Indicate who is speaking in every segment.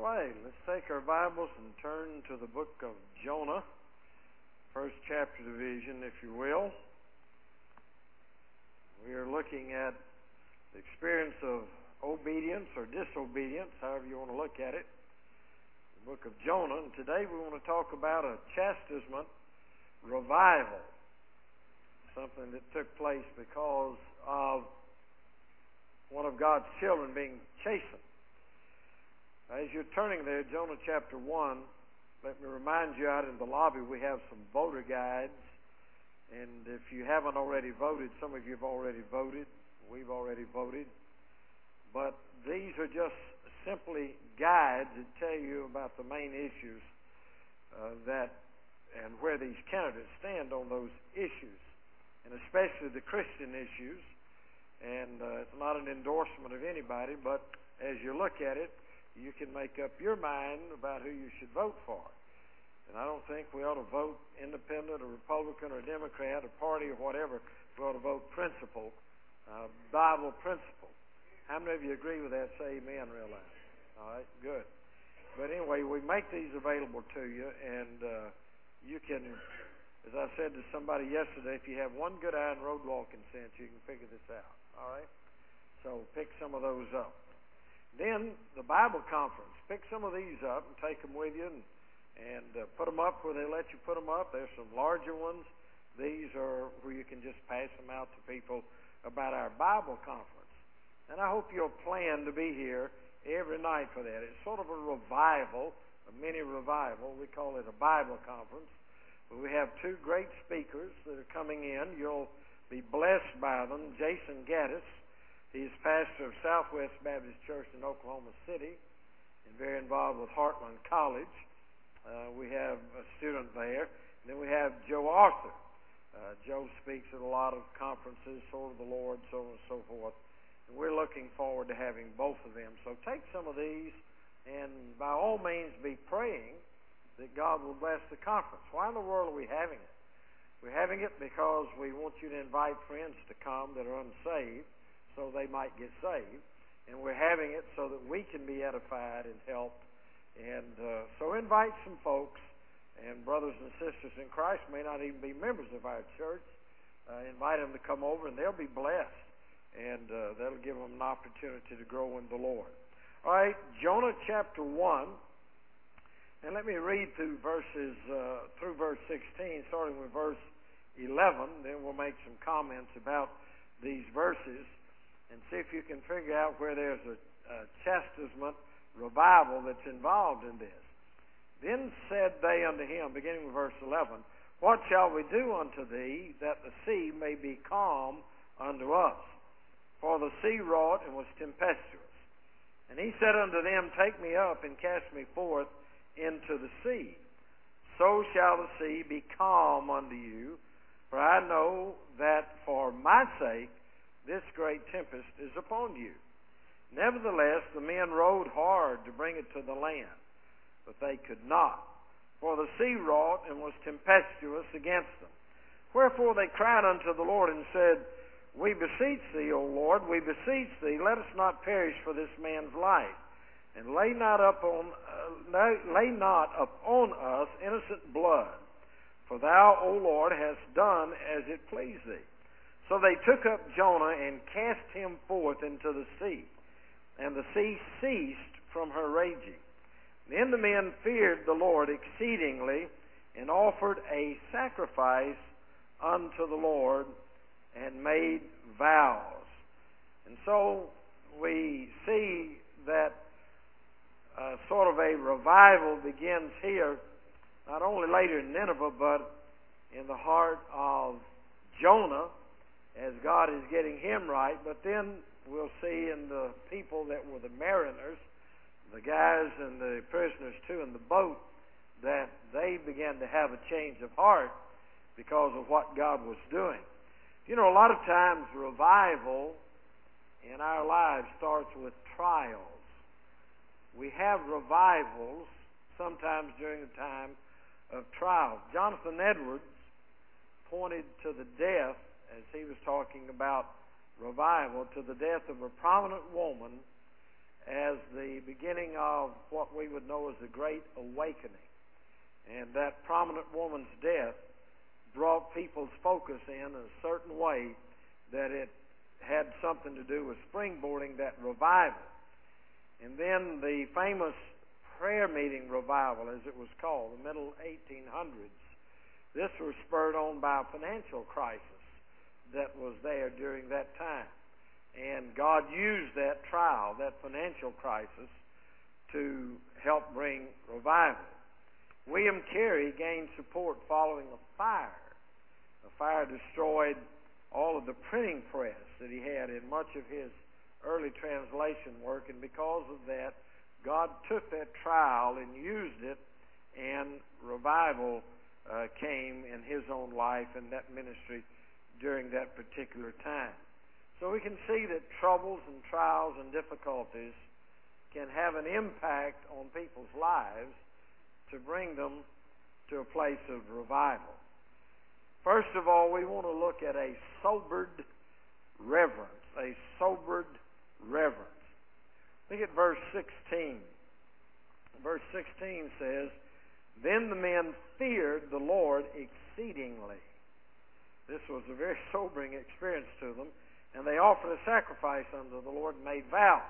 Speaker 1: right, let's take our Bibles and turn to the book of Jonah, first chapter division, if you will. We are looking at the experience of obedience or disobedience, however you want to look at it, the book of Jonah. And today we want to talk about a chastisement revival, something that took place because of one of God's children being chastened. As you're turning there, Jonah chapter 1, let me remind you, out in the lobby we have some voter guides. And if you haven't already voted, some of you have already voted. We've already voted. But these are just simply guides that tell you about the main issues and where these candidates stand on those issues, and especially the Christian issues. And it's not an endorsement of anybody, but as you look at it, you can make up your mind about who you should vote for. And I don't think we ought to vote independent or Republican or Democrat or party or whatever. We ought to vote principle, Bible principle. How many of you agree with that? Say amen real loud. All right, good. But anyway, we make these available to you, and you can, as I said to somebody yesterday, if you have one good eye in road walking sense, you can figure this out. All right? So pick some of those up. Then the Bible conference. Pick some of these up and take them with you and put them up where they let you put them up. There's some larger ones. These are where you can just pass them out to people about our Bible conference. And I hope you'll plan to be here every night for that. It's sort of a revival, a mini revival. We call it a Bible conference. But we have two great speakers that are coming in. You'll be blessed by them. Jason Gaddis. He's pastor of Southwest Baptist Church in Oklahoma City and very involved with Heartland College. We have a student there. And then we have Joe Arthur. Joe speaks at a lot of conferences, Sword of the Lord, so on and so forth. And we're looking forward to having both of them. So take some of these and by all means be praying that God will bless the conference. Why in the world are we having it? We're having it because we want you to invite friends to come that are unsaved, so they might get saved. And we're having it so that we can be edified and helped. And so invite some folks, and brothers and sisters in Christ may not even be members of our church. Invite them to come over, and they'll be blessed. And that'll give them an opportunity to grow in the Lord. All right, Jonah chapter 1. And let me read through verse 16, starting with verse 11. Then we'll make some comments about these verses and see if you can figure out where there's a chastisement revival that's involved in this. Then said they unto him, beginning with verse 11, What shall we do unto thee, that the sea may be calm unto us? For the sea wrought and was tempestuous. And he said unto them, Take me up and cast me forth into the sea. So shall the sea be calm unto you. For I know that for my sake this great tempest is upon you. Nevertheless, the men rowed hard to bring it to the land, but they could not. For the sea wrought and was tempestuous against them. Wherefore they cried unto the Lord and said, We beseech thee, O Lord, we beseech thee, let us not perish for this man's life, and lay not upon us innocent blood. For thou, O Lord, hast done as it pleased thee. So they took up Jonah and cast him forth into the sea, and the sea ceased from her raging. Then the men feared the Lord exceedingly, and offered a sacrifice unto the Lord, and made vows. And so we see that sort of a revival begins here, not only later in Nineveh, but in the heart of Jonah, as God is getting him right. But then we'll see in the people that were the mariners, the guys and the prisoners too in the boat, that they began to have a change of heart because of what God was doing. You know, a lot of times revival in our lives starts with trials. We have revivals sometimes during the time of trials. Jonathan Edwards pointed to the death, as he was talking about revival, to the death of a prominent woman as the beginning of what we would know as the Great Awakening. And that prominent woman's death brought people's focus in a certain way that it had something to do with springboarding that revival. And then the famous prayer meeting revival, as it was called, the middle 1800s, this was spurred on by a financial crisis that was there during that time. And God used that trial, that financial crisis, to help bring revival. William Carey gained support following a fire. The fire destroyed all of the printing press that he had in much of his early translation work, and because of that, God took that trial and used it, and revival came in his own life and that ministry during that particular time. So we can see that troubles and trials and difficulties can have an impact on people's lives to bring them to a place of revival. First of all, we want to look at a sobered reverence. A sobered reverence. Look at verse 16. Verse 16 says, "Then the men feared the Lord exceedingly." This was a very sobering experience to them. "And they offered a sacrifice unto the Lord and made vows."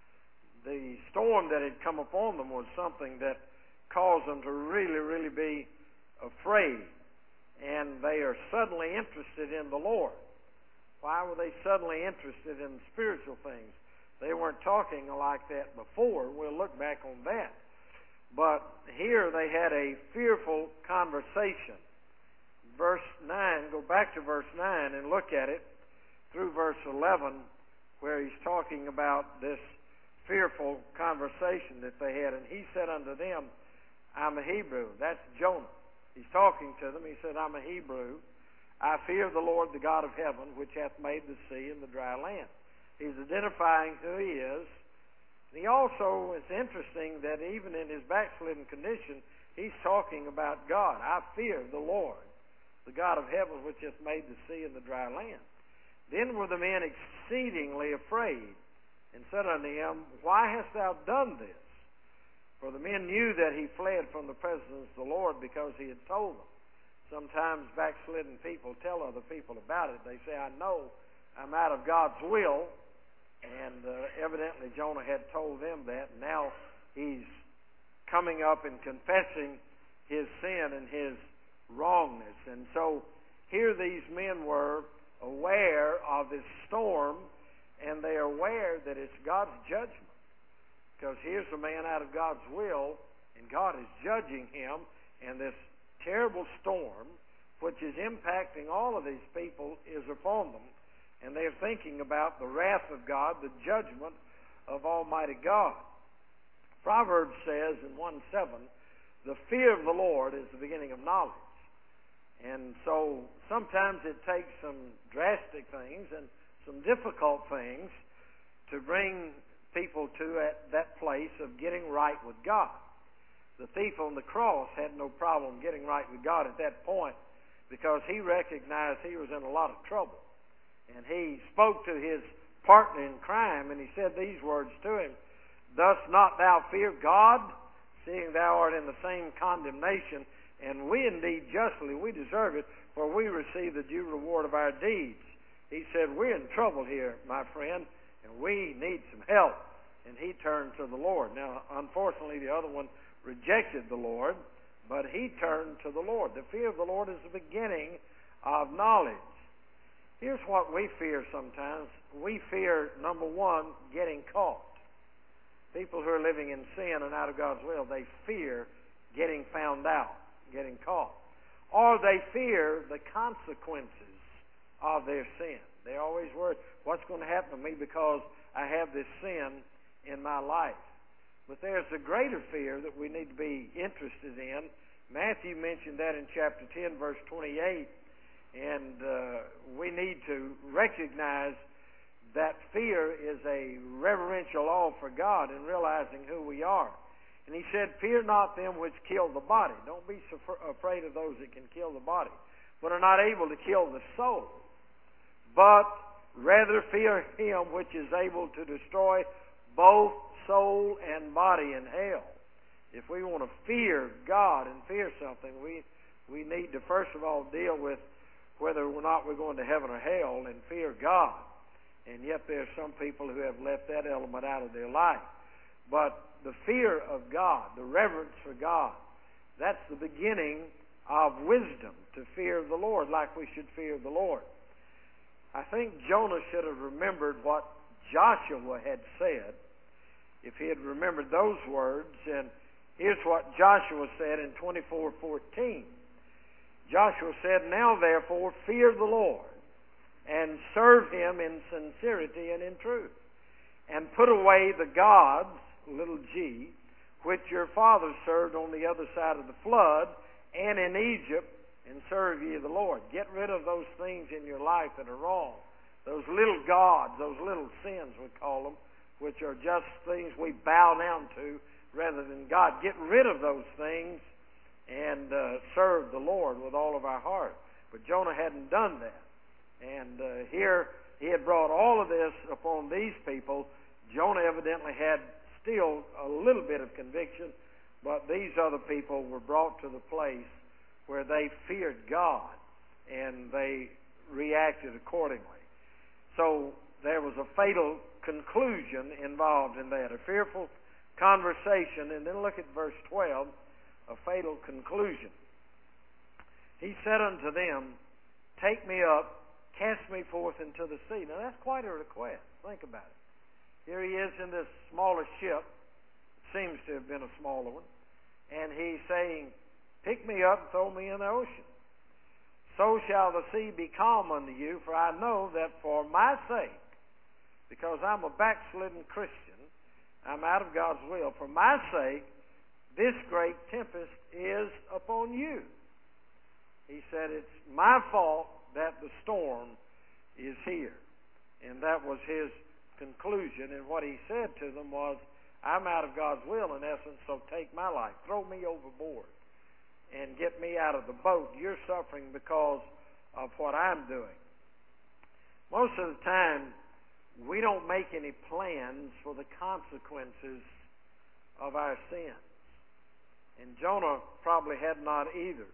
Speaker 1: The storm that had come upon them was something that caused them to really, really be afraid. And they are suddenly interested in the Lord. Why were they suddenly interested in spiritual things? They weren't talking like that before. We'll look back on that. But here they had a fearful conversation. Verse 9, go back to verse 9 and look at it through verse 11, where he's talking about this fearful conversation that they had. "And he said unto them, I'm a Hebrew." That's Jonah. He's talking to them. He said, "I'm a Hebrew. I fear the Lord, the God of heaven, which hath made the sea and the dry land." He's identifying who he is. And he also, it's interesting that even in his backslidden condition, he's talking about God. "I fear the Lord, the God of heaven, which hath made the sea and the dry land." "Then were the men exceedingly afraid, and said unto him, Why hast thou done this? For the men knew that he fled from the presence of the Lord, because he had told them." Sometimes backslidden people tell other people about it. They say, "I know I'm out of God's will." And evidently Jonah had told them that. And now he's coming up and confessing his sin and his wrongness. And so here these men were aware of this storm, and they are aware that it's God's judgment. Because here's a man out of God's will, and God is judging him, and this terrible storm, which is impacting all of these people, is upon them. And they're thinking about the wrath of God, the judgment of Almighty God. Proverbs says in 1:7, "The fear of the Lord is the beginning of knowledge." And so sometimes it takes some drastic things and some difficult things to bring people to that place of getting right with God. The thief on the cross had no problem getting right with God at that point, because he recognized he was in a lot of trouble. And he spoke to his partner in crime, and he said these words to him, "Dost not thou fear God, seeing thou art in the same condemnation? And we indeed justly, we deserve it, for we receive the due reward of our deeds." He said, "We're in trouble here, my friend, and we need some help." And he turned to the Lord. Now, unfortunately, the other one rejected the Lord, but he turned to the Lord. The fear of the Lord is the beginning of knowledge. Here's what we fear sometimes. We fear, number one, getting caught. People who are living in sin and out of God's will, they fear getting found out, getting caught. Or they fear the consequences of their sin. They always worry, what's going to happen to me because I have this sin in my life? But there's a greater fear that we need to be interested in. Matthew mentioned that in chapter 10, verse 28. And we need to recognize that fear is a reverential awe for God and realizing who we are. And he said, "Fear not them which kill the body." Don't be so afraid of those that can kill the body, but are not able to kill the soul. "But rather fear him which is able to destroy both soul, and body in hell. If we want to fear God and fear something, we need to first of all deal with whether or not we're going to heaven or hell and fear God. And yet there are some people who have left that element out of their life. But the fear of God, the reverence for God, that's the beginning of wisdom, to fear the Lord like we should fear the Lord. I think Jonah should have remembered what Joshua had said if he had remembered those words. And here's what Joshua said in 24:14. Joshua said, "Now therefore fear the Lord, and serve Him in sincerity and in truth, and put away the gods," little g, "which your fathers served on the other side of the flood, and in Egypt, and serve ye the Lord." Get rid of those things in your life that are wrong. Those little gods, those little sins we call them, which are just things we bow down to rather than God. Get rid of those things and serve the Lord with all of our heart. But Jonah hadn't done that. And here he had brought all of this upon these people. Jonah evidently had still a little bit of conviction, but these other people were brought to the place where they feared God and they reacted accordingly. So there was a fatal conclusion involved in that, a fearful conversation. And then look at verse 12, a fatal conclusion. He said unto them, "Take me up, cast me forth into the sea." Now that's quite a request. Think about it. Here he is in this smaller ship. It seems to have been a smaller one. And he's saying, "Pick me up and throw me in the ocean. So shall the sea be calm unto you, for I know that for my sake," because I'm a backslidden Christian, I'm out of God's will, "for my sake this great tempest is upon you." He said, it's my fault that the storm is here. And that was his conclusion. And what he said to them was, I'm out of God's will, in essence, so take my life. Throw me overboard and get me out of the boat. You're suffering because of what I'm doing. Most of the time, we don't make any plans for the consequences of our sins. And Jonah probably had not either.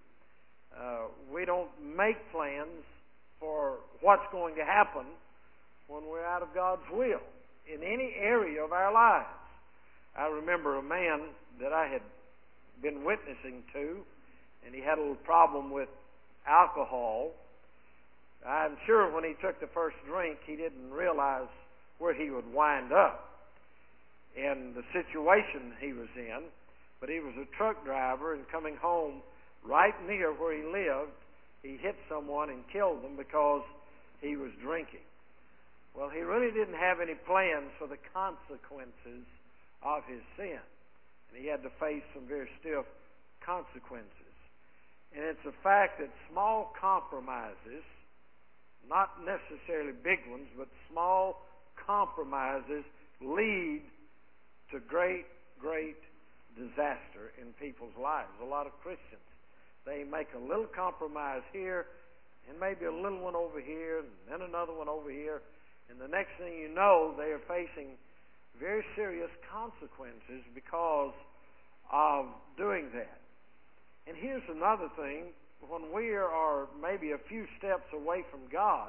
Speaker 1: We don't make plans for what's going to happen when we're out of God's will in any area of our lives. I remember a man that I had been witnessing to, and he had a little problem with alcohol. I'm sure when he took the first drink, he didn't realize where he would wind up and the situation he was in. But he was a truck driver, and coming home right near where he lived, he hit someone and killed them because he was drinking. Well, he really didn't have any plans for the consequences of his sin. And he had to face some very stiff consequences. And it's a fact that small compromises, not necessarily big ones, but small compromises lead to great, great disaster in people's lives. A lot of Christians, they make a little compromise here and maybe a little one over here and then another one over here, and the next thing you know, they are facing very serious consequences because of doing that. And here's another thing. When we are maybe a few steps away from God,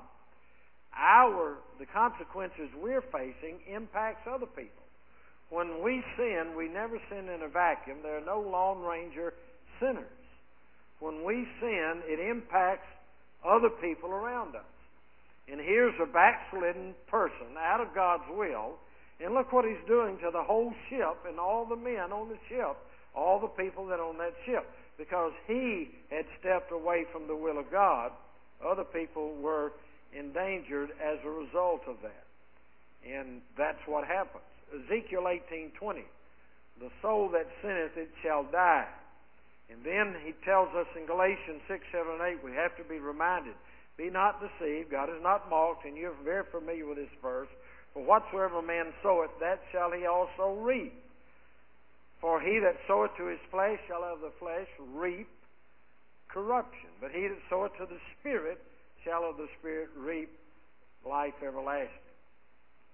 Speaker 1: the consequences we're facing impacts other people. When we sin, we never sin in a vacuum. There are no Lone Ranger sinners. When we sin, it impacts other people around us. And here's a backslidden person out of God's will, and look what he's doing to the whole ship and all the men on the ship, all the people that are on that ship. Because he had stepped away from the will of God, other people were endangered as a result of that. And that's what happens. Ezekiel 18:20, the soul that sinneth, it shall die. And then he tells us in Galatians 6, 7, and 8, we have to be reminded, be not deceived, God is not mocked, and you're very familiar with this verse, for whatsoever a man soweth, that shall he also reap. For he that soweth to his flesh shall of the flesh reap corruption, but he that soweth to the Spirit shall of the Spirit reap life everlasting.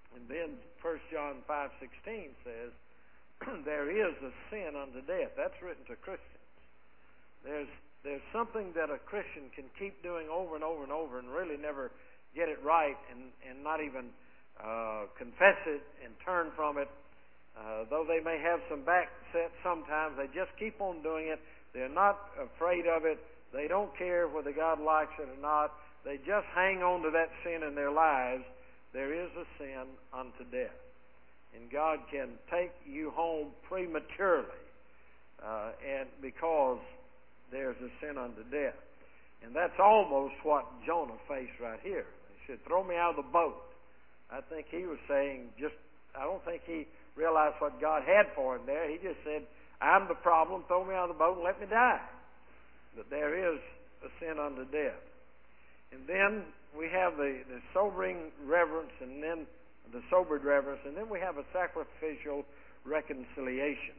Speaker 1: And then 1 John 5:16 says, there is a sin unto death. That's written to Christians. There's something that a Christian can keep doing over and over and over and really never get it right and not even confess it and turn from it. Though they may have some backset sometimes, they just keep on doing it. They're not afraid of it. They don't care whether God likes it or not. They just hang on to that sin in their lives. There is a sin unto death. And God can take you home prematurely and because there's a sin unto death. And that's almost what Jonah faced right here. He said, throw me out of the boat. I think he was saying I don't think he realized what God had for him there. He just said, I'm the problem, throw me out of the boat and let me die. But there is a sin unto death. And then we have the sobering reverence and then the sobered reverence, and then we have a sacrificial reconciliation.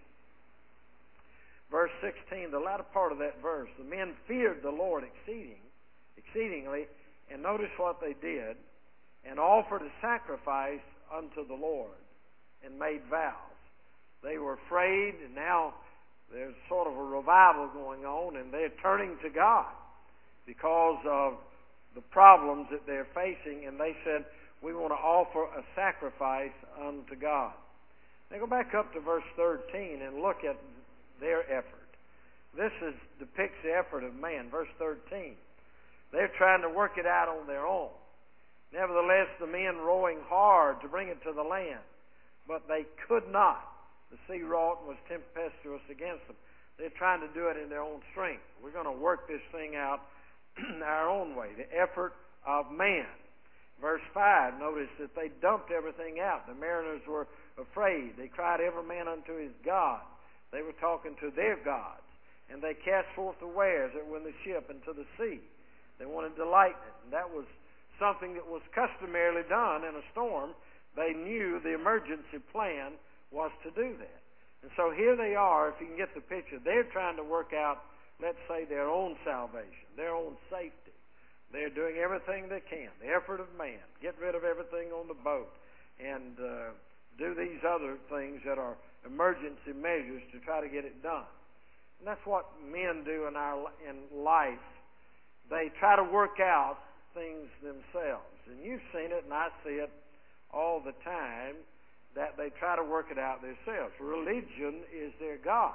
Speaker 1: Verse 16, the latter part of that verse, the men feared the Lord exceedingly, and notice what they did, and offered a sacrifice unto the Lord, and made vows. They were afraid, and now there's sort of a revival going on, and they're turning to God because of the problems that they're facing, and they said, we want to offer a sacrifice unto God. Now go back up to verse 13 and look at their effort. This depicts the effort of man. Verse 13. They're trying to work it out on their own. Nevertheless, the men rowing hard to bring it to the land, but they could not. The sea wrought and was tempestuous against them. They're trying to do it in their own strength. We're going to work this thing out our own way. The effort of man. Verse 5, notice that they dumped everything out. The mariners were afraid. They cried every man unto his God. They were talking to their gods. And they cast forth the wares that were in the ship into the sea. They wanted to lighten it. And that was something that was customarily done in a storm. They knew the emergency plan was to do that. And so here they are, if you can get the picture. They're trying to work out, let's say, their own salvation, their own safety. They're doing everything they can, the effort of man, get rid of everything on the boat, and do these other things that are emergency measures to try to get it done. And that's what men do in life. They try to work out things themselves. And you've seen it, and I see it all the time, that they try to work it out themselves. Religion is their God.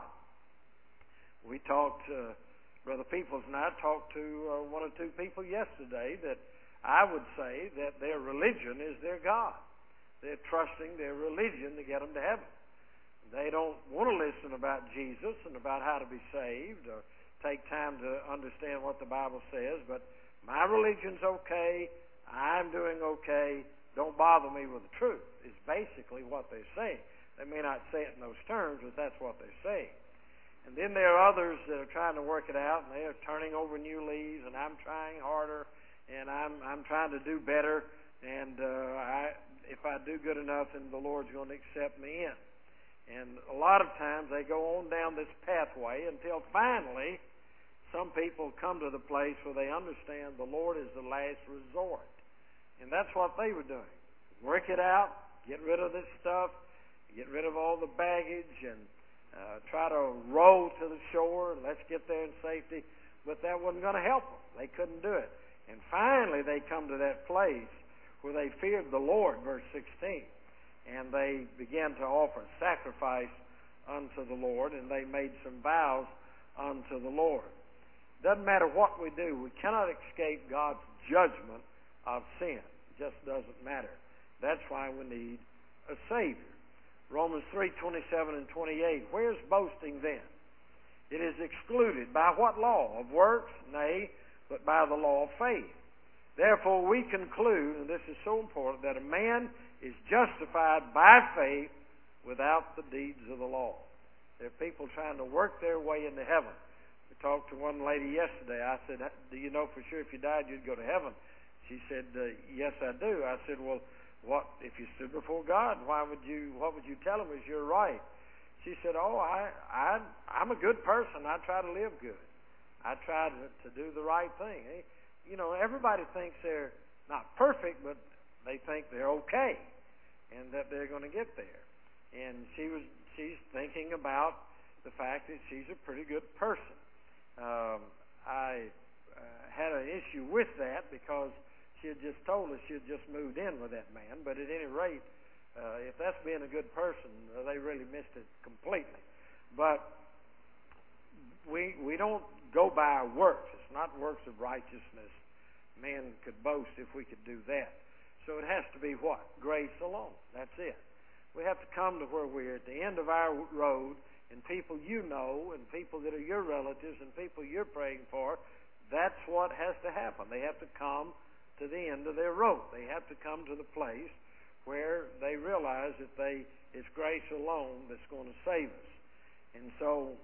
Speaker 1: We talked... Brother Peoples and I talked to one or two people yesterday that I would say that their religion is their God. They're trusting their religion to get them to heaven. They don't want to listen about Jesus and about how to be saved or take time to understand what the Bible says, but my religion's okay, I'm doing okay, don't bother me with the truth, is basically what they're saying. They may not say it in those terms, but that's what they're saying. And then there are others that are trying to work it out, and they are turning over new leaves, and I'm trying harder, and I'm trying to do better, and if I do good enough, then the Lord's going to accept me in. And a lot of times they go on down this pathway until finally some people come to the place where they understand the Lord is the last resort. And that's what they were doing. Work it out, get rid of this stuff, get rid of all the baggage, and try to row to the shore, and let's get there in safety. But that wasn't going to help them. They couldn't do it. And finally they come to that place where they feared the Lord, verse 16. And they began to offer sacrifice unto the Lord, and they made some vows unto the Lord. Doesn't matter what we do, we cannot escape God's judgment of sin. It just doesn't matter. That's why we need a Savior. Romans 3:27 and 28. Where's boasting then? It is excluded. By what law? Of works? Nay, but by the law of faith. Therefore we conclude, and this is so important, that a man is justified by faith without the deeds of the law. There are people trying to work their way into heaven. We talked to one lady yesterday. I said, do you know for sure if you died you'd go to heaven? She said, yes, I do. I said, well, what if you stood before God? What would you tell him is you're right? She said, I'm a good person. I try to live good. I try to do the right thing. You know, everybody thinks they're not perfect, but they think they're okay. and that they're going to get there. And she's thinking about the fact that she's a pretty good person. I had an issue with that because she had just told us she had just moved in with that man. But at any rate, if that's being a good person, they really missed it completely. But we don't go by our works. It's not works of righteousness. Man could boast if we could do that. So it has to be what? Grace alone. That's it. We have to come to where we're at the end of our road, and people you know, and people that are your relatives, and people you're praying for, that's what has to happen. They have to come to the end of their road. They have to come to the place where they realize that it's grace alone that's going to save us. And so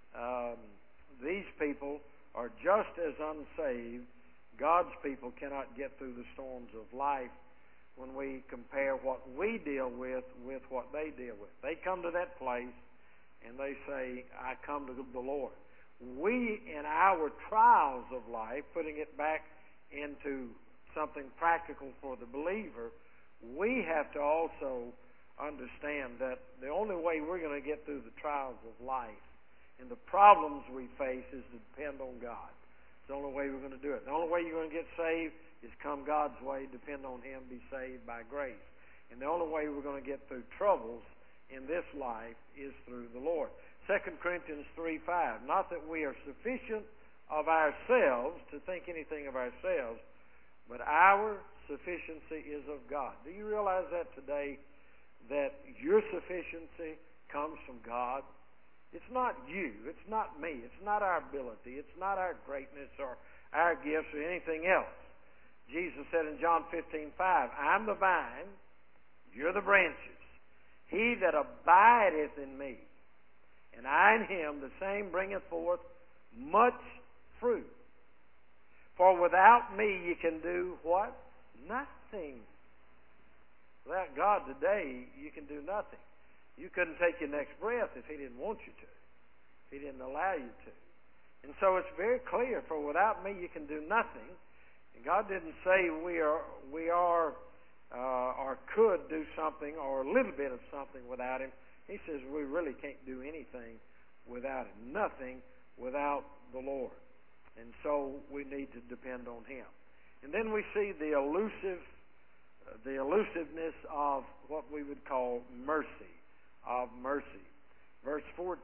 Speaker 1: these people are just as unsaved. God's people cannot get through the storms of life when we compare what we deal with what they deal with. They come to that place and they say, I come to the Lord. We, in our trials of life, putting it back into something practical for the believer, we have to also understand that the only way we're going to get through the trials of life and the problems we face is to depend on God. It's the only way we're going to do it. The only way you're going to get saved is come God's way, depend on Him, be saved by grace. And the only way we're going to get through troubles in this life is through the Lord. 2 Corinthians 3:5, not that we are sufficient of ourselves to think anything of ourselves, but our sufficiency is of God. Do you realize that today, that your sufficiency comes from God? It's not you. It's not me. It's not our ability. It's not our greatness or our gifts or anything else. Jesus said in John 15:5, I'm the vine, you're the branches. He that abideth in me, and I in him, the same bringeth forth much fruit. For without me you can do what? Nothing. Without God today, you can do nothing. You couldn't take your next breath if He didn't want you to, if He didn't allow you to. And so it's very clear, for without me you can do nothing. And God didn't say we are or could do something or a little bit of something without Him. He says we really can't do anything without Him. Nothing without the Lord. And so we need to depend on Him. And then we see the elusiveness of what we would call mercy. Verse 14.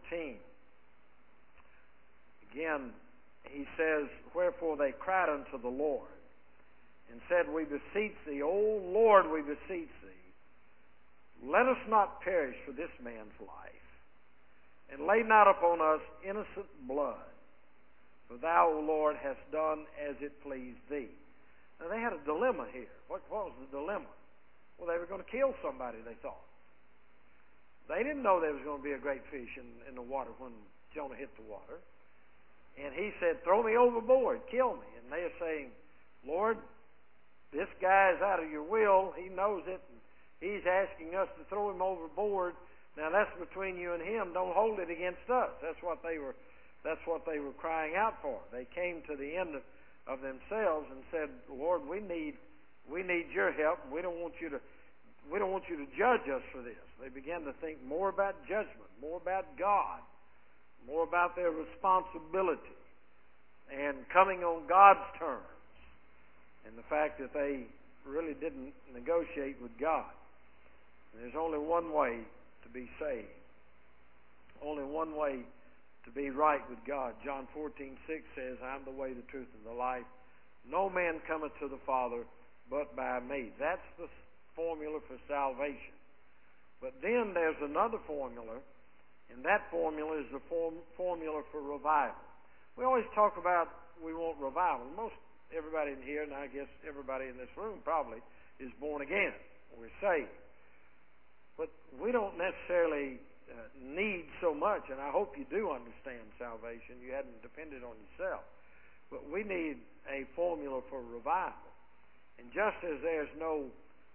Speaker 1: Again, he says, wherefore they cried unto the Lord, and said, we beseech thee, O Lord, we beseech thee, let us not perish for this man's life, and lay not upon us innocent blood, for thou, O Lord, hast done as it pleased thee. Now they had a dilemma here. What was the dilemma? Well, they were going to kill somebody, they thought. They didn't know there was going to be a great fish in the water when Jonah hit the water. And he said, throw me overboard, kill me. And they are saying, Lord, this guy is out of your will. He knows it. And he's asking us to throw him overboard. Now that's between you and him. Don't hold it against us. That's what they were crying out for. They came to the end of themselves and said, Lord, we need your help. We don't want you to judge us for this. They began to think more about judgment, more about God, more about their responsibility, and coming on God's terms, and the fact that they really didn't negotiate with God. And there's only one way to be saved, only one way to be right with God. John 14:6 says, I'm the way, the truth, and the life. No man cometh to the Father but by me. That's the formula for salvation. But then there's another formula, and that formula is the formula for revival. We always talk about we want revival. Most everybody in here, and I guess everybody in this room probably, is born again. We're saved. But we don't necessarily need so much, and I hope you do understand salvation. You hadn't depended on yourself. But we need a formula for revival. And just as there's no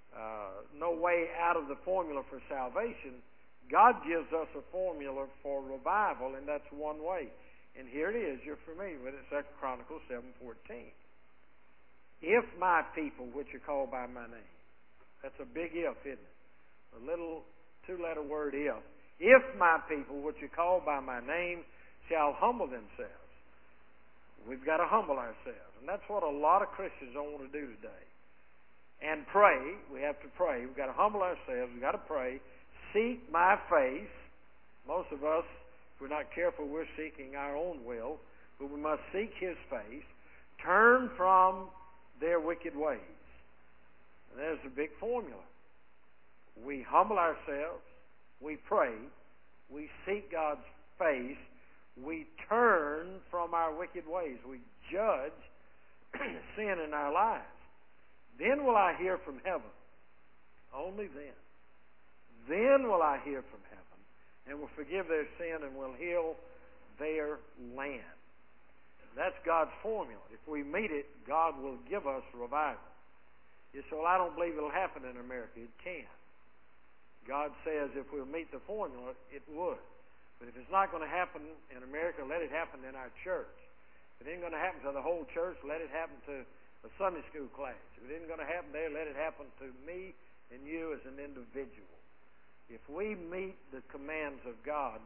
Speaker 1: way out of the formula for salvation, God gives us a formula for revival, and that's one way. And here it is. You're familiar with it. 2 Chronicles 7:14. If my people, which are called by my name. That's a big if, isn't it? The little two-letter word if. If my people, which are called by my name, shall humble themselves. We've got to humble ourselves. And that's what a lot of Christians don't want to do today. And pray. We have to pray. We've got to humble ourselves. We've got to pray. Seek my face. Most of us, if we're not careful, we're seeking our own will. But we must seek His face. Turn from their wicked ways. And there's a big formula. We humble ourselves. We pray. We seek God's face. We turn from our wicked ways. We judge sin in our lives. Then will I hear from heaven. Only then. Then will I hear from heaven and will forgive their sin and will heal their land. That's God's formula. If we meet it, God will give us revival. You say, well, I don't believe it'll happen in America. It can. God says if we'll meet the formula, it would. But if it's not going to happen in America, let it happen in our church. If it ain't going to happen to the whole church, let it happen to a Sunday school class. If it isn't going to happen there, let it happen to me and you as an individual. If we meet the demands of God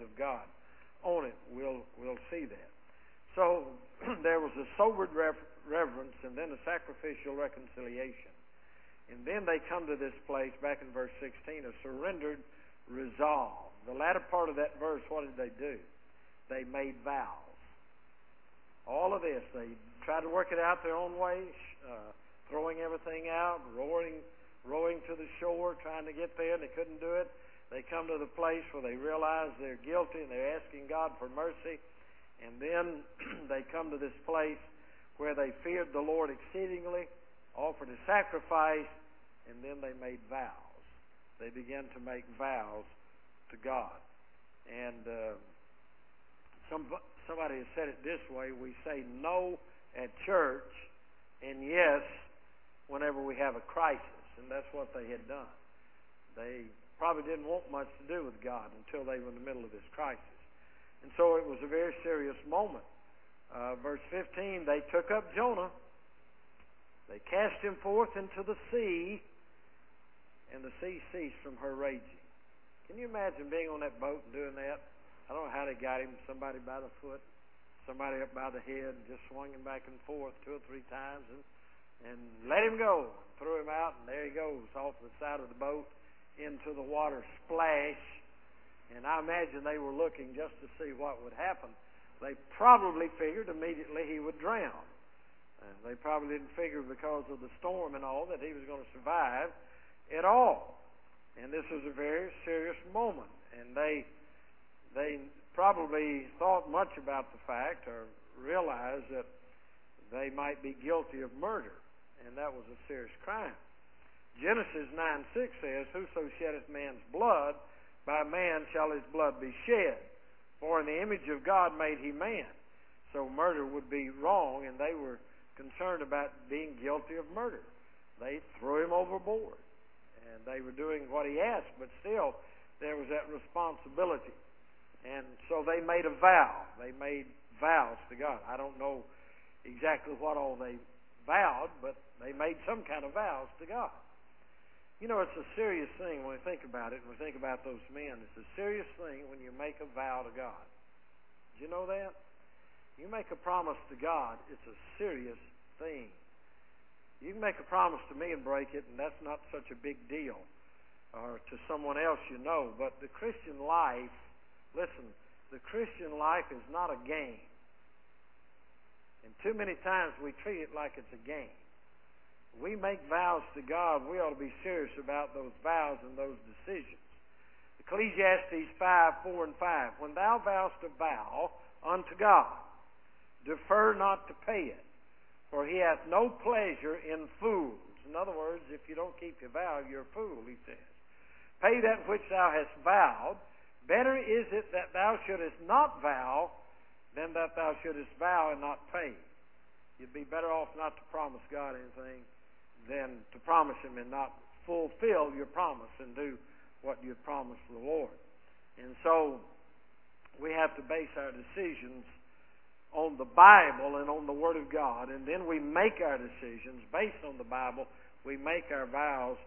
Speaker 1: on it, we'll see that. So there was a sobered reverence and then a sacrificial reconciliation. And then they come to this place, back in verse 16, a surrendered resolve. The latter part of that verse, what did they do? They made vows. All of this, they tried to work it out their own way, throwing everything out, rowing to the shore, trying to get there, and they couldn't do it. They come to the place where they realize they're guilty, and they're asking God for mercy. And then they come to this place where they feared the Lord exceedingly, offered a sacrifice, and then they made vows. They began to make vows to God. And somebody has said it this way: we say no at church and yes whenever we have a crisis. And that's what they had done. They probably didn't want much to do with God until they were in the middle of this crisis. And so it was a very serious moment. Verse 15, they took up Jonah. They cast him forth into the sea, and the sea ceased from her raging. Can you imagine being on that boat and doing that? I don't know how they got him. Somebody by the foot, somebody up by the head, and just swung him back and forth 2 or 3 times, and let him go. Threw him out, and there he goes off the side of the boat into the water, splash. And I imagine they were looking just to see what would happen. They probably figured immediately he would drown. They probably didn't figure because of the storm and all that he was going to survive at all. And this was a very serious moment. And they probably thought much about the fact or realized that they might be guilty of murder. And that was a serious crime. Genesis 9:6 says, whoso sheddeth man's blood, by man shall his blood be shed. For in the image of God made he man. So murder would be wrong, and they were concerned about being guilty of murder. They threw him overboard. And they were doing what he asked, but still there was that responsibility. And so they made a vow. They made vows to God. I don't know exactly what all they vowed, but they made some kind of vows to God. You know, it's a serious thing when we think about it, and we think about those men. It's a serious thing when you make a vow to God. Did you know that? You make a promise to God, it's a serious thing. You can make a promise to me and break it, and that's not such a big deal, or to someone else you know. But the Christian life, listen, the Christian life is not a game. And too many times we treat it like it's a game. We make vows to God, we ought to be serious about those vows and those decisions. Ecclesiastes 5:4 and 5. When thou vowest a vow unto God, defer not to pay it, for he hath no pleasure in fools. In other words, if you don't keep your vow, you're a fool, he says. Pay that which thou hast vowed. Better is it that thou shouldest not vow than that thou shouldest vow and not pay. You'd be better off not to promise God anything than to promise him and not fulfill your promise and do what you promised the Lord. And so we have to base our decisions on the Bible and on the Word of God, and then we make our decisions based on the Bible. We make our vows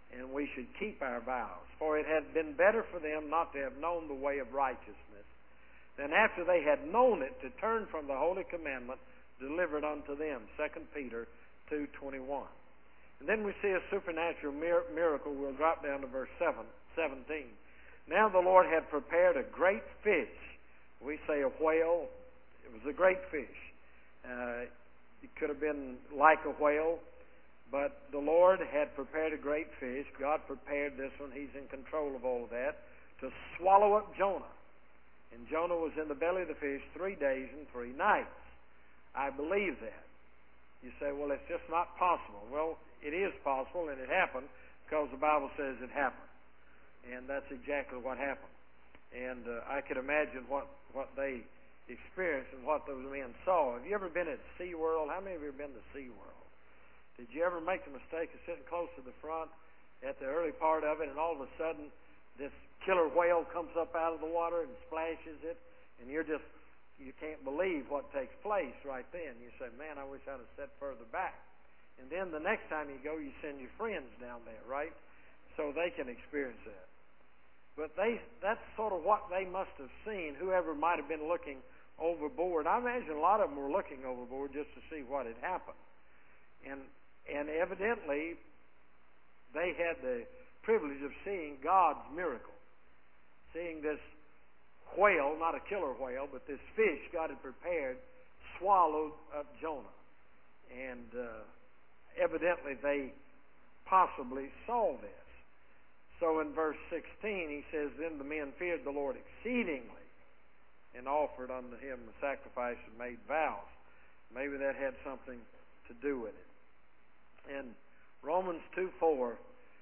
Speaker 1: and we should keep our vows. For it had been better for them not to have known the way of righteousness than after they had known it to turn from the holy commandment delivered unto them. 2 Peter 2:21. And then we see a supernatural miracle. We'll drop down to verse 17. Now the Lord had prepared a great fish. We say a whale. It was a great fish. It could have been like a whale, but the Lord had prepared a great fish. God prepared this one. He's in control of all of that, to swallow up Jonah. And Jonah was in the belly of the fish 3 days and 3 nights. I believe that. You say, well, it's just not possible. Well, it is possible, and it happened because the Bible says it happened. And that's exactly what happened. And I could imagine what they experienced and what those men saw. Have you ever been at SeaWorld? How many of you have been to SeaWorld? Did you ever make the mistake of sitting close to the front at the early part of it, and all of a sudden this killer whale comes up out of the water and splashes it, and you can't believe what takes place right then. You say, man, I wish I'd have sat further back. And then the next time you go, you send your friends down there, right? So they can experience that. But that's sort of what they must have seen, whoever might have been looking overboard. I imagine a lot of them were looking overboard just to see what had happened. And evidently, they had the privilege of seeing God's miracle. Seeing this whale, not a killer whale, but this fish God had prepared, swallowed up Jonah. And evidently they possibly saw this. So in verse 16 he says, then the men feared the Lord exceedingly and offered unto him a sacrifice and made vows. Maybe that had something to do with it. In Romans 2:4,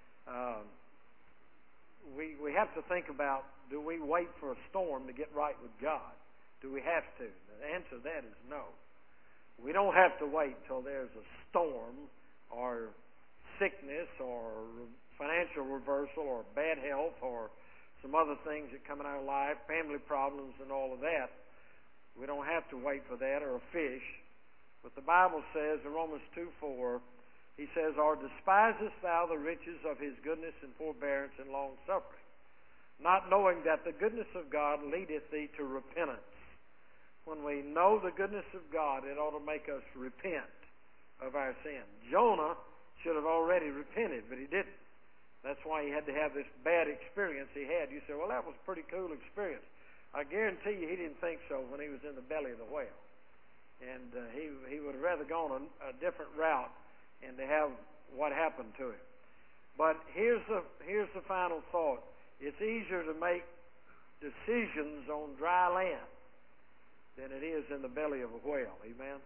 Speaker 1: we have to think about, do we wait for a storm to get right with God? Do we have to? The answer to that is no. We don't have to wait till there's a storm or sickness or financial reversal or bad health or some other things that come in our life, family problems and all of that. We don't have to wait for that, or a fish. But the Bible says in Romans 2:4, he says, or despisest thou the riches of his goodness and forbearance and long suffering, not knowing that the goodness of God leadeth thee to repentance. When we know the goodness of God, it ought to make us repent of our sin. Jonah should have already repented, but he didn't. That's why he had to have this bad experience he had. You say, well, that was a pretty cool experience. I guarantee you he didn't think so when he was in the belly of the whale. And he would have rather gone a different route and to have what happened to him. But here's the final thought. It's easier to make decisions on dry land than it is in the belly of a whale. Amen?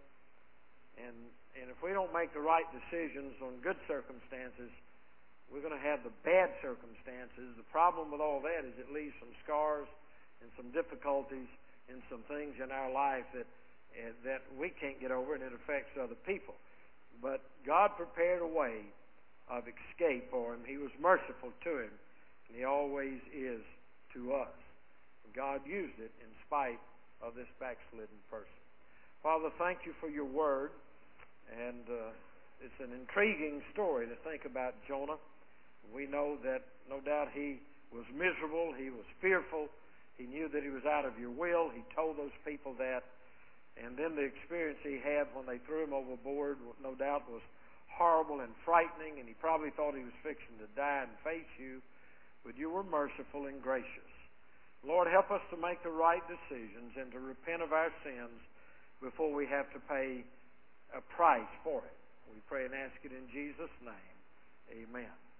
Speaker 1: And if we don't make the right decisions on good circumstances, we're going to have the bad circumstances. The problem with all that is it leaves some scars and some difficulties and some things in our life that we can't get over, and it affects other people. But God prepared a way of escape for him. He was merciful to him, and he always is to us. And God used it in spite of this backslidden person. Father, thank you for your word. And it's an intriguing story to think about Jonah. We know that no doubt he was miserable. He was fearful. He knew that he was out of your will. He told those people that. And then the experience he had when they threw him overboard, no doubt, was horrible and frightening. And he probably thought he was fixing to die and face you. But you were merciful and gracious. Lord, help us to make the right decisions and to repent of our sins before we have to pay a price for it. We pray and ask it in Jesus' name. Amen.